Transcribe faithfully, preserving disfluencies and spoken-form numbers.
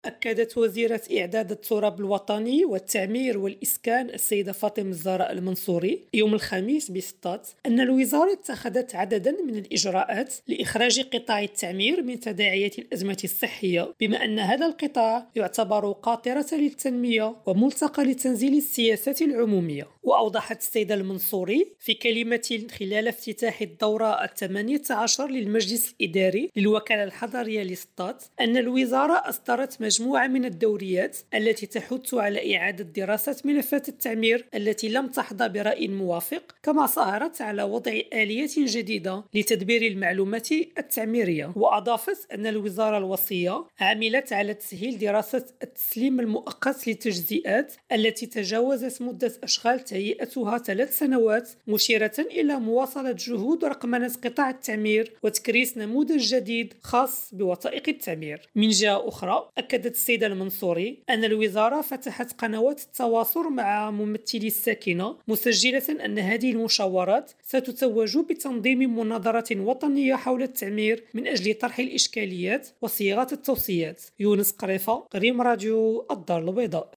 أكدت وزيرة إعداد التراب الوطني والتعمير والإسكان السيدة فاطمة الزهراء المنصوري يوم الخميس بسطات أن الوزارة اتخذت عددا من الإجراءات لإخراج قطاع التعمير من تداعيات الأزمة الصحية، بما أن هذا القطاع يعتبر قاطرة للتنمية وملتقى لتنزيل السياسات العمومية. وأوضحت السيدة المنصوري في كلمة خلال افتتاح الدورة الثمانية عشر للمجلس الإداري للوكالة الحضرية لسطات أن الوزارة أصدرت مجموعة من الدوريات التي تحث على إعادة دراسة ملفات التعمير التي لم تحظى برأي موافق، كما سهرت على وضع آليات جديدة لتدبير المعلومات التعميرية. وأضافت أن الوزارة الوصية عملت على تسهيل دراسة التسليم المؤقت للتجزئات التي تجاوزت مدة أشغال تهيئتها ثلاث سنوات، مشيرة إلى مواصلة جهود رقمنة قطاع التعمير وتكريس نموذج جديد خاص بوثائق التعمير. من جهة أخرى، أكدت السيدة المنصوري أن الوزارة فتحت قنوات التواصل مع ممثلي الساكنة، مسجلة أن هذه المشاورات ستتوج بتنظيم مناظرة وطنية حول التعمير من أجل طرح الإشكاليات وصياغة التوصيات. يونس قريفة، ريم راديو الدار البيضاء.